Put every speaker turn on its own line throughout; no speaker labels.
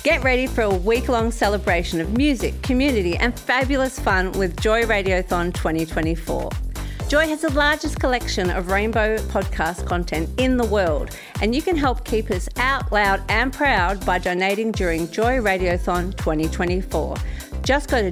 Get ready for a week-long celebration of music, community and fabulous fun with Joy Radiothon 2024. Joy has the largest collection of rainbow podcast content in the world, and you can help keep us out loud and proud by donating during Joy Radiothon 2024. Just go to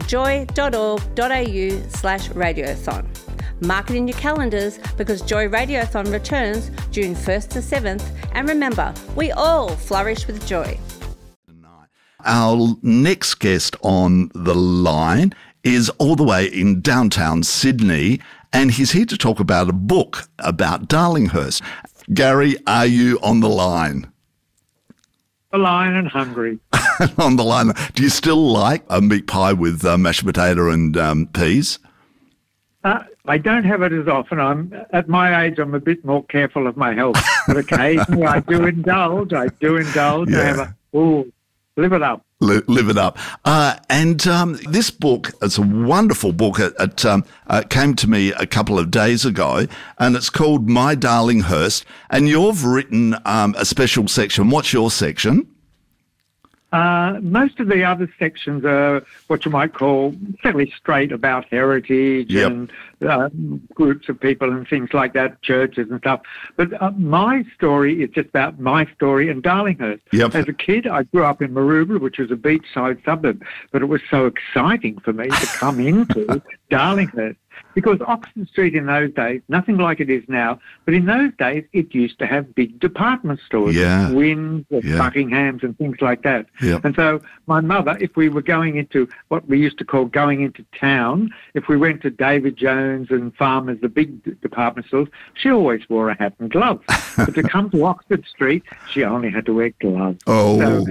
joy.org.au/radiothon. Mark it in your calendars because Joy Radiothon returns June 1st to 7th, and remember, we all flourish with joy.
Our next guest on the line is all the way in downtown Sydney, and he's here to talk about a book about Darlinghurst. Gary, are you on the line?
The line and hungry.
On the line. Do you still like a meat pie with mashed potato and peas?
I don't have it as often. At my age, I'm a bit more careful of my health. But occasionally I do indulge. Yeah. I have live it up.
Live it up. And this book, it's a wonderful book. It came to me a couple of days ago, and it's called My Darlinghurst. And you've written a special section. What's your section?
Most of the other sections are what you might call fairly straight about heritage and groups of people and things like that, churches and stuff. But my story is just about my story in Darlinghurst.
Yep.
As a kid, I grew up in Maroubra, which was a beachside suburb, but it was so exciting for me to come into Darlinghurst. Because Oxford Street in those days, nothing like it is now, but in those days it used to have big department stores, Wynns, Buckinghams and things like that.
Yep.
And so my mother, if we were going into what we used to call going into town, if we went to David Jones and Farmers, the big department stores, she always wore a hat and gloves. But to come to Oxford Street, she only had to wear gloves.
Oh.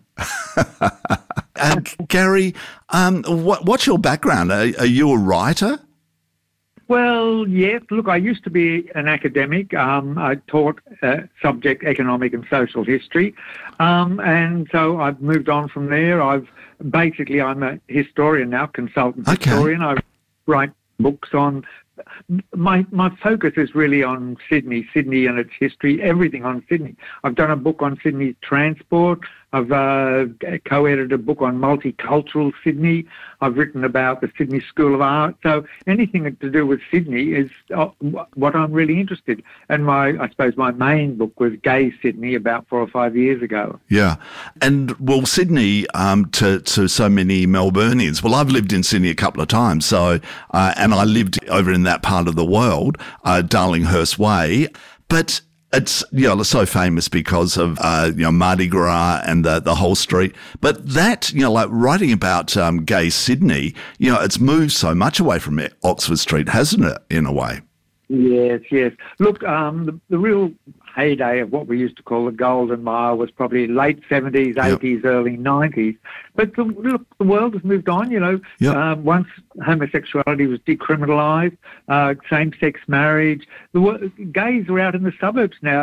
Gary, what's your background? Are you a writer?
Well, yes. Look, I used to be an academic. I taught subject economic and social history. And so I've moved on from there. I'm a historian now, consultant historian. I write books on... My focus is really on Sydney and its history, everything on Sydney. I've done a book on Sydney's transport. I've co-edited a book on multicultural Sydney. I've written about the Sydney School of Art. So anything to do with Sydney is what I'm really interested in. And I suppose my main book was Gay Sydney about 4 or 5 years ago.
Yeah. And, well, Sydney, to so many Melburnians, well, I've lived in Sydney a couple of times, so and I lived over in that part of the world, Darlinghurst Way, but it's so famous because of Mardi Gras and the whole street. But that like writing about Gay Sydney, it's moved so much away from Oxford Street, hasn't it? In a way.
Yes. Look, the real heyday of what we used to call the Golden Mile was probably late 70s, 80s, early 90s. But the world has moved on, Once homosexuality was decriminalised, same-sex marriage, gays are out in the suburbs now.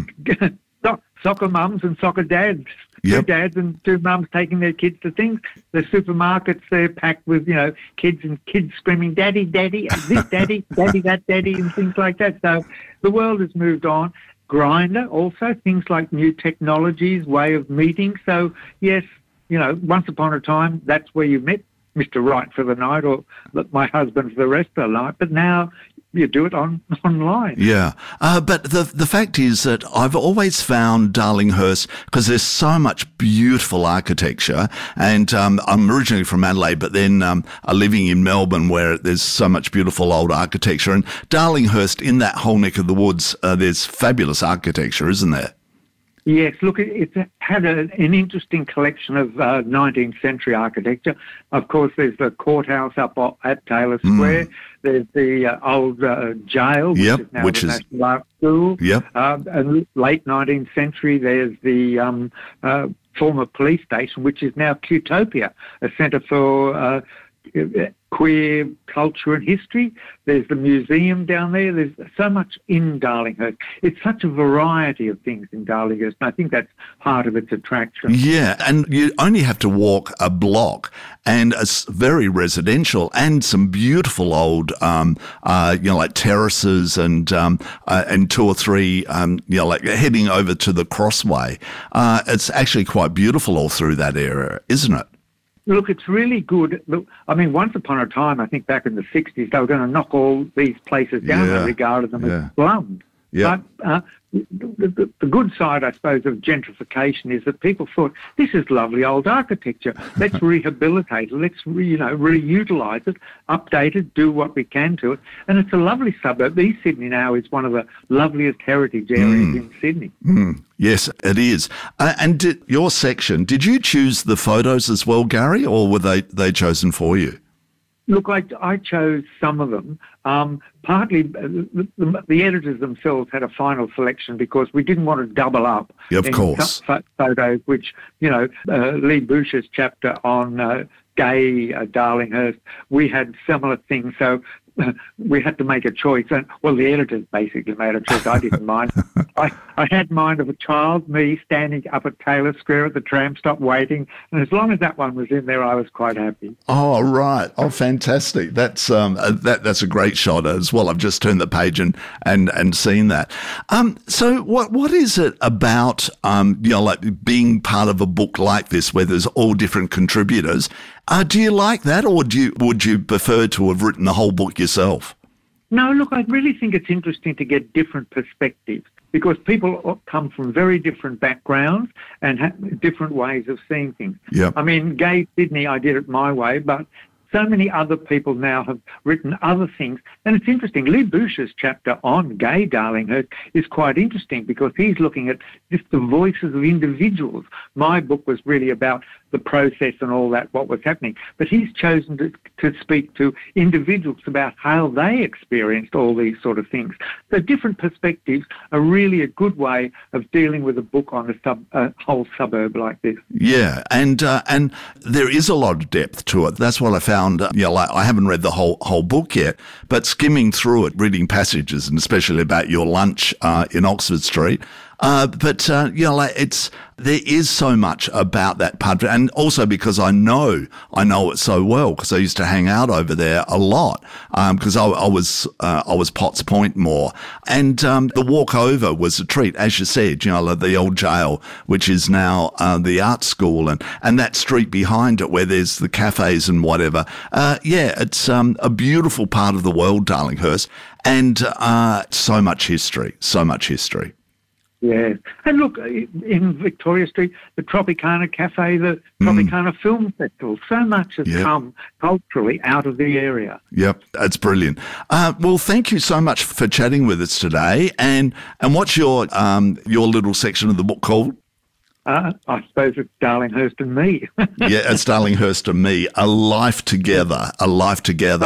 Soccer mums and soccer dads. Two dads and two mums taking their kids to things. The supermarkets, they're packed with, kids and kids screaming, "Daddy, Daddy, this Daddy, Daddy, that Daddy," and things like that. So the world has moved on. Grindr also, things like new technologies, way of meeting. So, yes, once upon a time, that's where you met Mr. Right for the night or my husband for the rest of the night. But now you do it online.
Yeah. But the fact is that I've always found Darlinghurst, because there's so much beautiful architecture, and I'm originally from Adelaide, but then living in Melbourne where there's so much beautiful old architecture. And Darlinghurst, in that whole neck of the woods, there's fabulous architecture, isn't there?
Yes, look, it's had an interesting collection of 19th century architecture. Of course, there's the courthouse up at Taylor Square. There's the old jail, which is now the National Art School. And late 19th century, there's the former police station, which is now Qtopia, a centre for queer culture and history. There's the museum down there. There's so much in Darlinghurst. It's such a variety of things in Darlinghurst, and I think that's part of its attraction.
Yeah, and you only have to walk a block, and it's very residential, and some beautiful old, like terraces and 2 or 3, like heading over to the Crossway. It's actually quite beautiful all through that area, isn't it?
Look, it's really good. Look, I mean, once upon a time, I think back in the 60s, they were going to knock all these places down and regarded them as slums.
Yeah.
But the good side, I suppose, of gentrification is that people thought, this is lovely old architecture. Let's rehabilitate it. Let's, reutilise it, update it, do what we can to it. And it's a lovely suburb. East Sydney now is one of the loveliest heritage areas in Sydney.
Yes, it is. And your section, did you choose the photos as well, Gary, or were they chosen for you?
Look, I chose some of them. Partly, the editors themselves had a final selection because we didn't want to double up.
Yeah, of course.
Photos, which, Lee Boucher's chapter on gay Darlinghurst, we had similar things. So we had to make a choice. And, well, the editors basically made a choice. I didn't mind. I had mine of a child, me, standing up at Taylor Square at the tram stop waiting. And as long as that one was in there, I was quite happy.
Oh, right. Oh, fantastic. That's that's a great shot as well. I've just turned the page and seen that. So what is it about, like being part of a book like this where there's all different contributors? Do you like that, or would you prefer to have written the whole book yourself?
No, look, I really think it's interesting to get different perspectives because people come from very different backgrounds and have different ways of seeing things.
Yep.
I mean, Gay Sydney, I did it my way, but so many other people now have written other things. And it's interesting. Lee Boucher's chapter on gay Darlinghurst is quite interesting because he's looking at just the voices of individuals. My book was really about the process and all that, what was happening. But he's chosen to speak to individuals about how they experienced all these sort of things. So different perspectives are really a good way of dealing with a book on a whole suburb like this.
Yeah, and there is a lot of depth to it. That's what I found. I haven't read the whole book yet, but skimming through it, reading passages, and especially about your lunch in Oxford Street. There is so much about that part, and also because I know it so well because I used to hang out over there a lot because I was Potts Point more, and the walk over was a treat, as you said. The old jail, which is now the art school, and that street behind it where there's the cafes and whatever. It's a beautiful part of the world, Darlinghurst, and so much history.
Yeah. And look, in Victoria Street, the Tropicana Cafe, the Tropicana Film Festival, so much has come culturally out of the area. Yep,
that's brilliant. Well, thank you so much for chatting with us today. And what's your little section of the book called?
I suppose it's Darlinghurst and Me.
Yeah, it's Darlinghurst and Me. A life together.
A life together.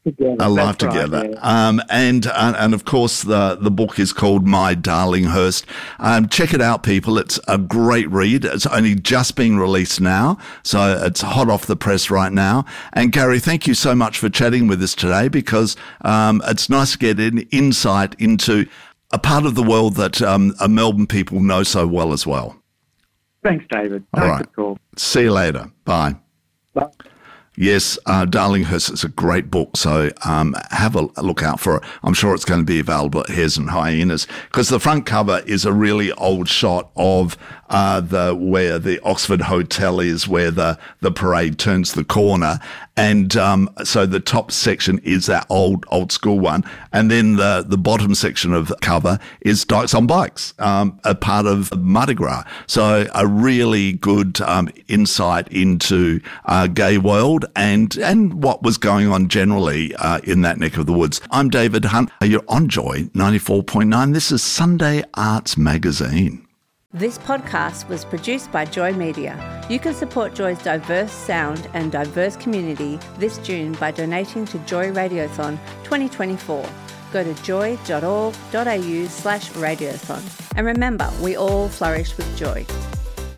Yeah. And of course the book is called My Darlinghurst. Check it out, people. It's a great read. It's only just been released now, so it's hot off the press right now. And Gary, thank you so much for chatting with us today because it's nice to get an insight into a part of the world that Melbourne people know so well as well.
Thanks, David.
All right. See you later. Bye.
Bye.
Yes, Darlinghurst is a great book, so have a look out for it. I'm sure it's going to be available at Hares and Hyenas because the front cover is a really old shot of where the Oxford Hotel is, where the parade turns the corner, and so the top section is that old school one, and then the bottom section of the cover is Dykes on Bikes, a part of Mardi Gras. So a really good insight into gay world and what was going on generally in that neck of the woods. I'm David Hunt. You're on Joy 94.9. This is Sunday Arts Magazine.
This podcast was produced by Joy Media. You can support Joy's diverse sound and diverse community this June by donating to Joy Radiothon 2024. Go to joy.org.au/radiothon. And remember, we all flourish with joy.